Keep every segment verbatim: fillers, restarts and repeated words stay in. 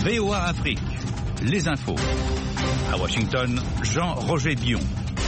V O A Afrique, les infos. À Washington, Jean-Roger Bion.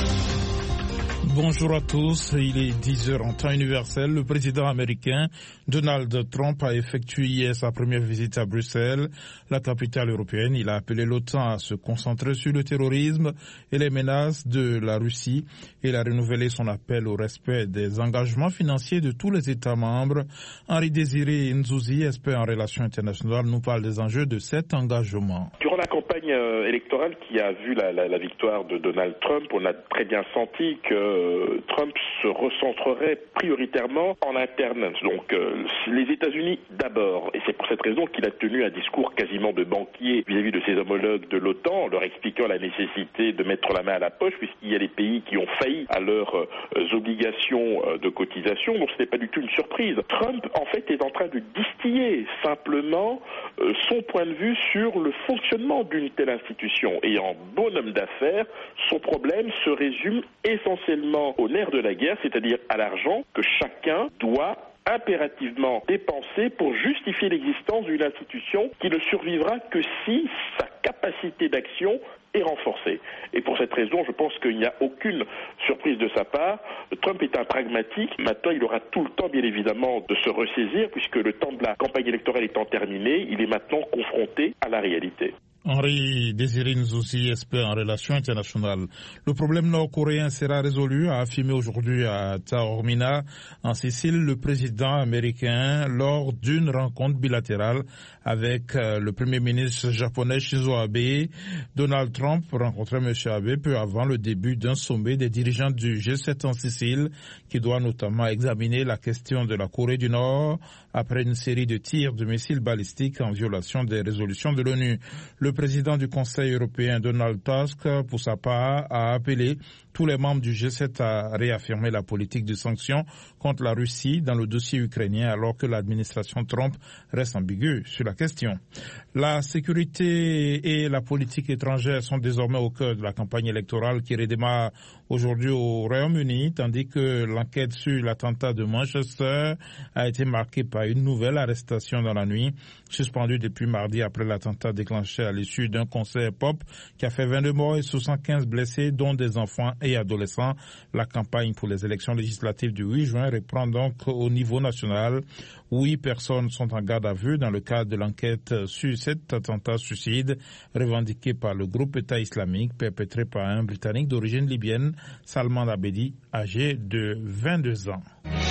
Bonjour à tous, il est dix heures en temps universel. Le président américain Donald Trump a effectué hier sa première visite à Bruxelles, la capitale européenne. Il a appelé l'OTAN à se concentrer sur le terrorisme et les menaces de la Russie. Il a renouvelé son appel au respect des engagements financiers de tous les États membres. Henri-Désiré Nzouzi, expert en relations internationales, nous parle des enjeux de cet engagement. Durant la campagne électorale qui a vu la, la, la victoire de Donald Trump, on a très bien senti que Trump se recentrerait prioritairement en interne. Donc euh, les États-Unis d'abord. Et c'est pour cette raison qu'il a tenu un discours quasiment de banquier vis-à-vis de ses homologues de l'OTAN, en leur expliquant la nécessité de mettre la main à la poche, puisqu'il y a des pays qui ont failli à leurs euh, obligations euh, de cotisation. Donc ce n'est pas du tout une surprise. Trump, en fait, est en train de distiller simplement euh, son point de vue sur le fonctionnement d'une telle institution. Et en bon homme d'affaires, son problème se résume essentiellement au nerf de la guerre, c'est-à-dire à l'argent que chacun doit impérativement dépenser pour justifier l'existence d'une institution qui ne survivra que si sa capacité d'action est renforcée. Et pour cette raison, je pense qu'il n'y a aucune surprise de sa part. Trump est un pragmatique. Maintenant, il aura tout le temps, bien évidemment, de se ressaisir, puisque le temps de la campagne électorale étant terminé, il est maintenant confronté à la réalité. Henri-Désiré Nzouzi, expert en relations internationales. Le problème nord-coréen sera résolu, a affirmé aujourd'hui à Taormina, en Sicile, le président américain lors d'une rencontre bilatérale avec le premier ministre japonais Shinzo Abe. Donald Trump rencontrait M. Abe peu avant le début d'un sommet des dirigeants du G sept en Sicile, qui doit notamment examiner la question de la Corée du Nord après une série de tirs de missiles balistiques en violation des résolutions de l'ONU. Le président du Conseil européen, Donald Tusk, pour sa part, a appelé tous les membres du G sept à réaffirmer la politique de sanctions contre la Russie dans le dossier ukrainien, alors que l'administration Trump reste ambiguë sur la question. La sécurité et la politique étrangère sont désormais au cœur de la campagne électorale qui redémarre aujourd'hui au Royaume-Uni, tandis que l'enquête sur l'attentat de Manchester a été marquée par une nouvelle arrestation dans la nuit, suspendue depuis mardi après l'attentat déclenché à l'issue d'un concert pop qui a fait vingt-deux morts et soixante-quinze blessés, dont des enfants et adolescents. La campagne pour les élections législatives du huit juin reprend donc au niveau national. Huit personnes sont en garde à vue dans le cadre de l'enquête sur cet attentat suicide revendiqué par le groupe État islamique perpétré par un Britannique d'origine libyenne, Salman Abedi, âgé de vingt-deux ans.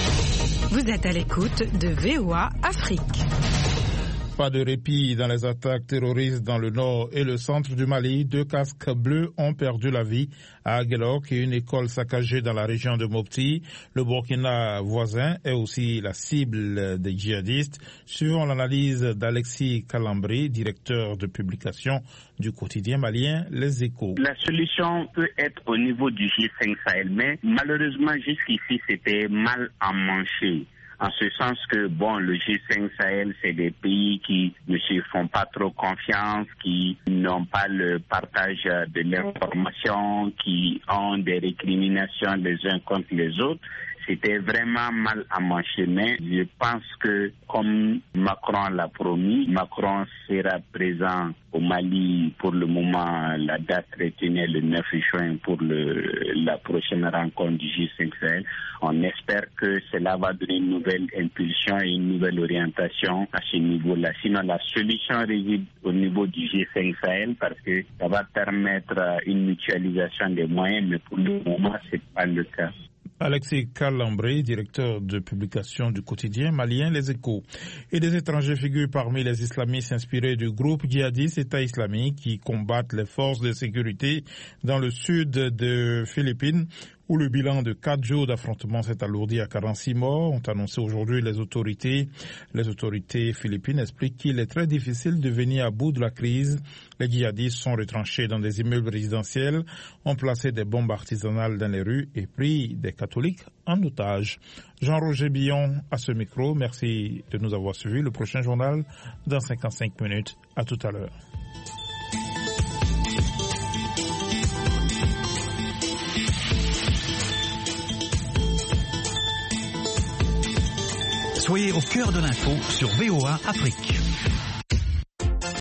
Vous êtes à l'écoute de V O A Afrique. Pas de répit dans les attaques terroristes dans le nord et le centre du Mali. Deux casques bleus ont perdu la vie à Aguelok et une école saccagée dans la région de Mopti. Le Burkina voisin est aussi la cible des djihadistes, suivant l'analyse d'Alexis Kalambri, directeur de publication du quotidien malien Les Échos. La solution peut être au niveau du G cinq Sahel, mais malheureusement jusqu'ici c'était mal emmanché. En ce sens que, bon, le G cinq Sahel, c'est des pays qui ne se font pas trop confiance, qui n'ont pas le partage de l'information, qui ont des récriminations les uns contre les autres. C'était vraiment mal emmanché, mais je pense que, comme Macron l'a promis, Macron sera présent au Mali pour le moment. La date retenue est le neuf juin pour le, la prochaine rencontre du G cinq Sahel. On espère que cela va donner une nouvelle impulsion et une nouvelle orientation à ce niveau-là. Sinon, la solution réside au niveau du G cinq Sahel parce que ça va permettre une mutualisation des moyens, mais pour le moment, c'est pas le cas. Alexis Kalambri, directeur de publication du quotidien malien Les Échos. Et des étrangers figurent parmi les islamistes inspirés du groupe djihadiste État islamique qui combattent les forces de sécurité dans le sud de Philippines, où le bilan de quatre jours d'affrontement s'est alourdi à quarante-six morts, ont annoncé aujourd'hui les autorités. Les autorités philippines expliquent qu'il est très difficile de venir à bout de la crise. Les djihadistes sont retranchés dans des immeubles résidentiels, ont placé des bombes artisanales dans les rues et pris des catholiques en otage. Jean-Roger Billon à ce micro. Merci de nous avoir suivis. Le prochain journal dans cinquante-cinq minutes. À tout à l'heure. Soyez au cœur de l'info sur V O A Afrique.